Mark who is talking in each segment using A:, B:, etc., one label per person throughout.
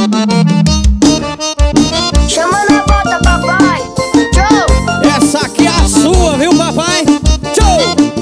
A: Chama na bota, papai. Tchau.
B: Essa aqui é a sua, viu, papai? Tchau.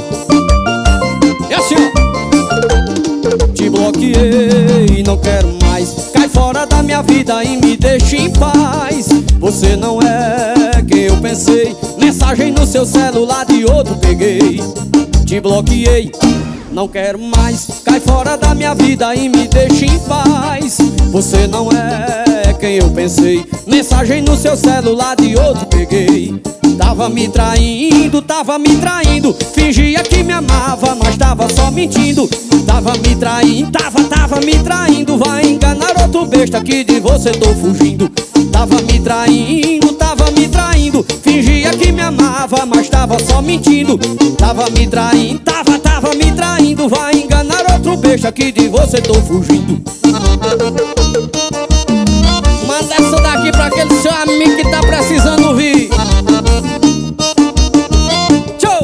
B: É assim, ó. Te bloqueei, não quero mais. Cai fora da minha vida e me deixe em paz. Você não é quem eu pensei. Mensagem no seu celular de outro peguei. Te bloqueei, não quero mais. Cai fora da minha vida e me deixe em paz. Você não é quem eu pensei. Mensagem no seu celular de outro peguei. Tava me traindo, fingia que me amava, mas tava só mentindo. Tava me traindo, tava me traindo. Vai enganar outro besta que de você tô fugindo. Tava me traindo, fingia que me amava, mas tava só mentindo. Tava me traindo. Vai enganar outro besta que de você tô fugindo. Manda essa daqui pra aquele seu amigo que tá precisando ouvir. Tchau.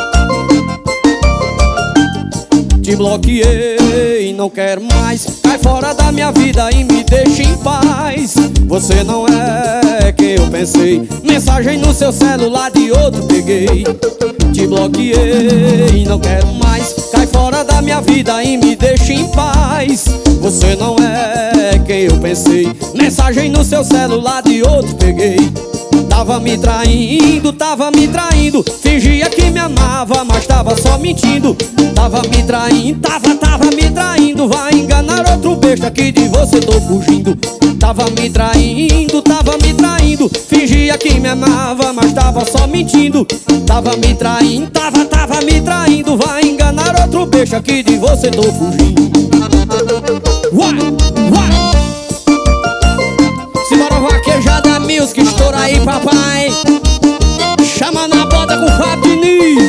B: Te bloqueei, não quero mais. Cai fora da minha vida e me deixe em paz. Você não é quem eu pensei. Mensagem no seu celular de outro peguei. Te bloqueei, não quero mais. Cai fora da minha vida e me deixe em paz. Você não é quem eu pensei. Mensagem no seu celular de outro peguei. Tava me traindo, fingia que me amava, mas tava só mentindo. Tava me traindo, vai enganar outro besta que de você tô fugindo. Tava me traindo, fingia que me amava, mas tava só mentindo. Tava me traindo, vai enganar outro besta que de você tô fugindo. Uai, uai. Simbora vaquejada music, estoura aí, papai. Chama na bota com Fábio Diniz.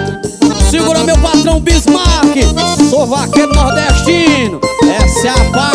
B: Segura meu patrão Bismarck. Sou vaqueiro nordestino. Essa é a paz.